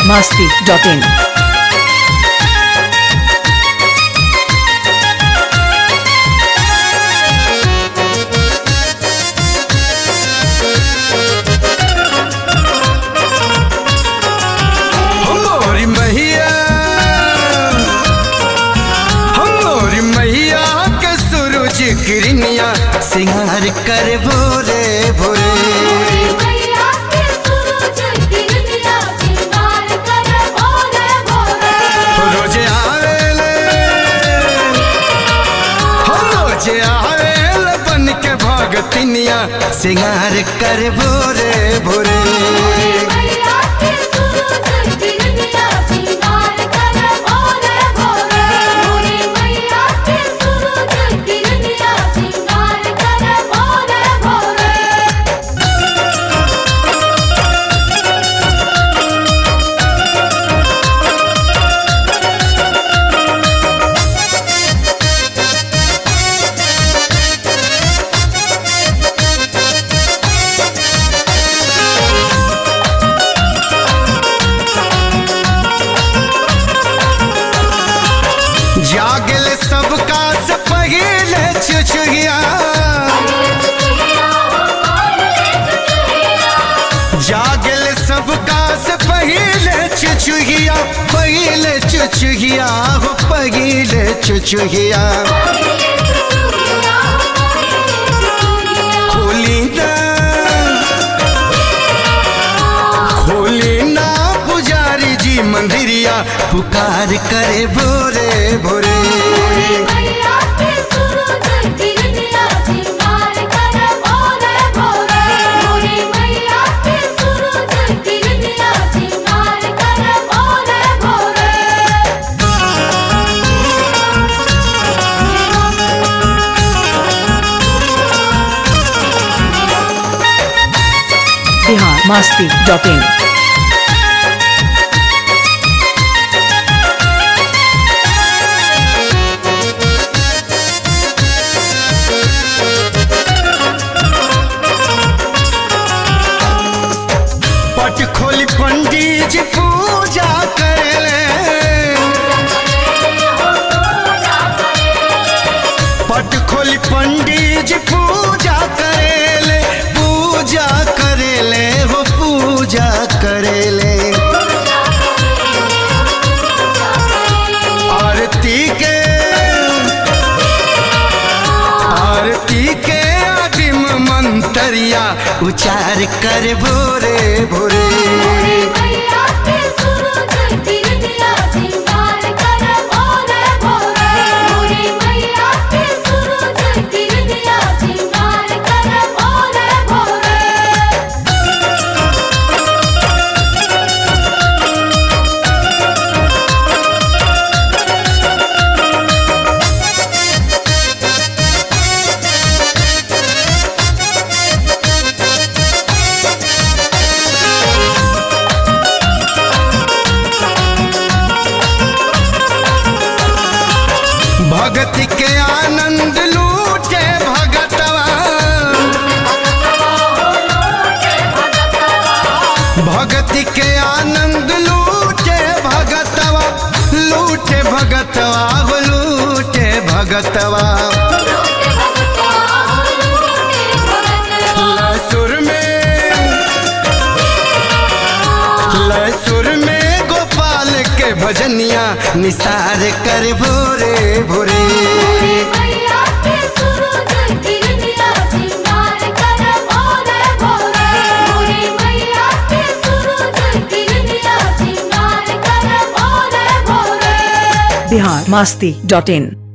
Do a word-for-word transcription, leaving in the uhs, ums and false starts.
masti dot in. किरनिया सिंगार कर भोरे भोरे रोजे आवेले हो रोजे आवेले बन के भगतिनिया सिंगार कर भोरे भोरे जागल सबका से पहले चुचुहिया जागल सबका से पहले चुचुहिया पहले चुचुहिया हो पहले चुचुहिया खोली ना खोली ना पुजारी जी मंदिरिया पुकार करे भोरे भोरे Bihar masti dot in. पट खोली पंडित जी पूजा करेले पट खोली पंडित जी पूजा करेले पूजा करेले हो पूजा करेले आरती के आरती के आदिम मंतरिया उचार कर भोरे भोरे भगति के आनंद लूटे भगतवा भगति के आनंद लूटे भगतवा लूटे भगतवा हो लूटे भगतवा लसुर में लसुर में गोपाल के भजनिया निसार कर भोरे भोरे Bihar masti dot in.